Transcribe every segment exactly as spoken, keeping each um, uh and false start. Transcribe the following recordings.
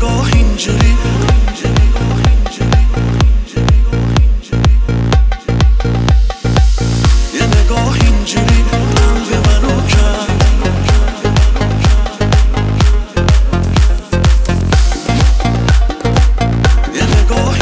نگاه اینجوری یه نگاه اینجوری قلب منو کرد یه نگاه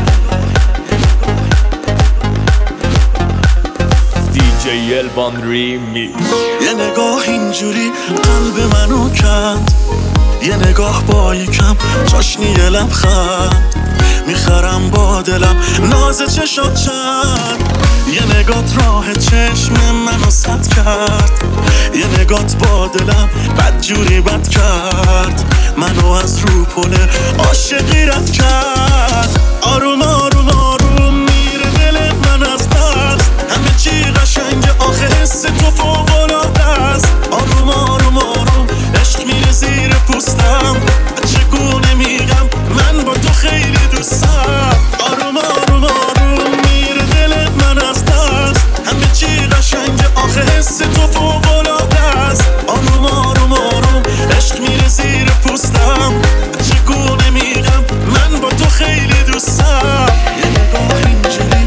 دیجی الوان ریمیکس. یه نگاه اینجوری قلب منو کرد، یه نگاه با یکم چاشنی یه لبخند میخرم با دلم ناز چشات چند. یه نگات راه چشم منو سد کرد، یه نگات با دلم بدجوری بد کرد، منو از رو پله عاشقی رد کرد. آروم آروم آروم میره دل من از دست، همه چی قشنگه آخه حس تو فوق‌العاده است. آروم آروم آروم عشق میره زیر پوستم، چگونه میگم من با تو خیلی دوستم. آروم آروم آروم میره دل من از دست، همه چی قشنگه آخه حس تو فوق‌العاده است. آروم آروم آروم عشق میره زیر پوستم، چگونه میگم من با تو خیلی دوستم. یه نگاه اینجوری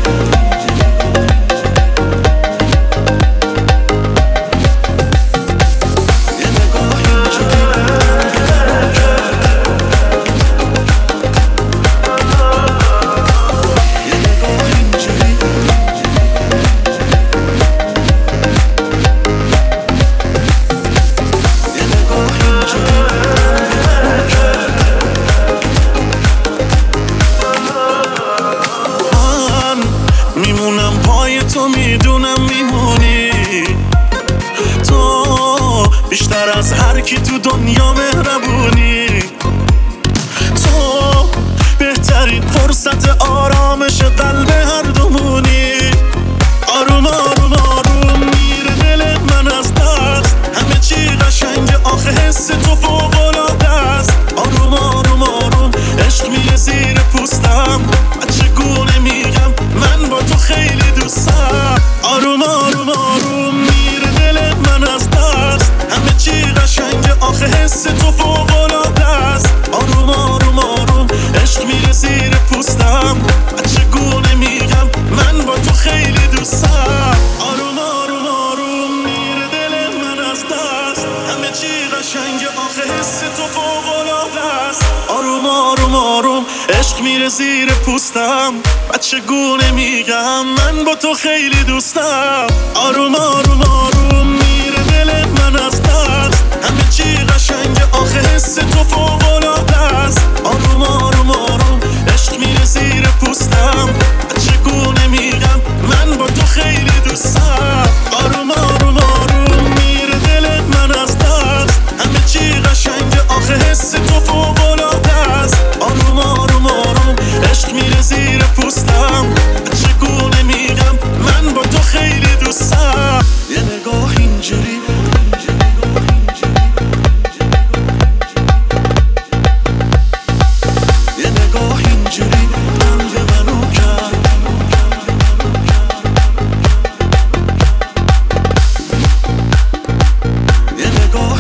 میمونم پای تو، میدونم میمونی تو بیشتر از هر کی تو دنیا مهربونی. تو بهترین فرصت آرامش قلب هر دومونی. آروم آروم آروم میره دل من از دست، همه چی قشنگه آخه حس تو فوق‌العاده است. آروم آروم آروم عشق میره زیر پوستم، چگونه میگم من با تو خیلی دوستم. آروم آروم آروم میره دل من از دست، همه چی قشنگه آخه حس تو فوق‌العاده است. آروم آروم آروم عشق میره زیر پوستم، چگونه میگم من با تو خیلی دوستم. آروم آروم آروم میره دل من از دست، همه چی قشنگه آخه حس تو فوق‌العاده است. آروم آروم آروم عشق میره زیر پوستم، چگونه میگم من با تو خیلی دوستم. آروم آروم آروم میره دل من از دست، همه چی قشنگه آخه حس تو فوق‌العاده است. آروم آروم آروم عشق میره زیر پوستم، چگونه میگم من با تو خیلی دوستم. آروم آروم آروم میره دل من از دست، همه چی قشنگه آخه حس تو فوق‌العاده است. آروم آروم آروم عشق میره زیر پوستم، چگونه میگم من با تو خیلی دوستم. یه نگاه اینجوری یه نگاه اینجوری قلب منو کرد. یه نگاه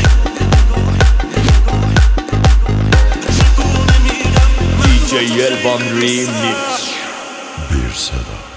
دیجی الوان ریمیکس. Bir Seda.